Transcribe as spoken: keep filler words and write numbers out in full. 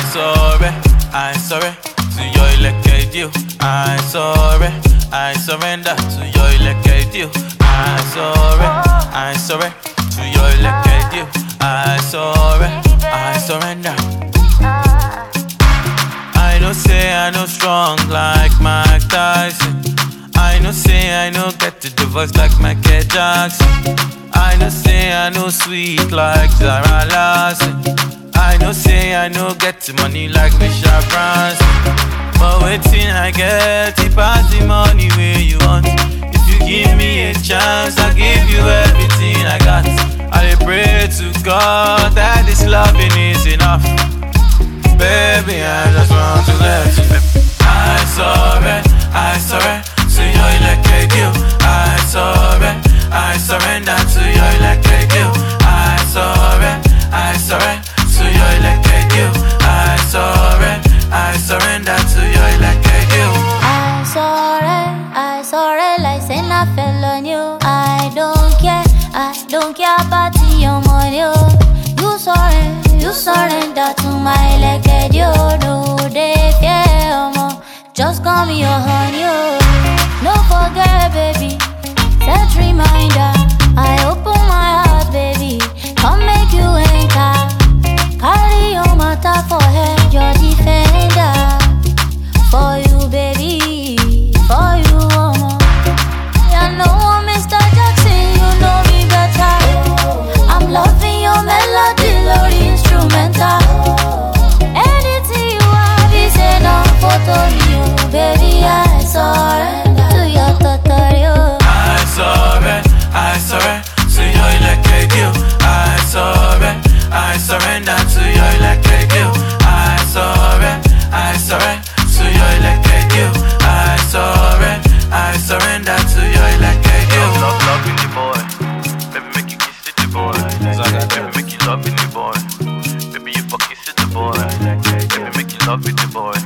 sorry, I sorry to your elected you. I sorry, I surrender to your elected you. I sorry, I sorry to your elected you. I sorry, I surrender. I know say I know strong like Mike Tyson. I know say I know get to the voice like Michael Jackson. I know say I know sweet like Zara Larson. I know say I know get the money like Michelle Branson. But waiting I get it pass the money where you want. If you give me a chance, I'll give you everything I got. I pray to God that this loving is enough. Baby, I just want to let you. I sorry, I sorry to your elected you. I sorry, I surrender to your elected you. I sorry, I sorry to your elected you. I sorry, I surrender to your elected you. I sorry, I sorry like say I fell on you. I don't care, I don't care about your money. You sorry, you surrender to my elected you. No, they fear more. Just call me your honey. No forget, baby. Set reminder. I open my heart, baby. Come make you enter. Carry your matter for head, your defender. For you, baby. For you, mama. I know Mister Jackson, you know me better. I'm loving your melody, Lord instrumental. Anything you have is enough for you, baby. I surrender to your tutorial. I sorry, I sorry to your elected you. I sorry, I surrender to your elected you. I sorry, I sorry to your elected you. I sorry, I surrender to your elected you. Love, loving the boy, baby make you kiss it the boy. Baby make you love the boy, baby you for kiss it the boy. Baby make you love it the boy.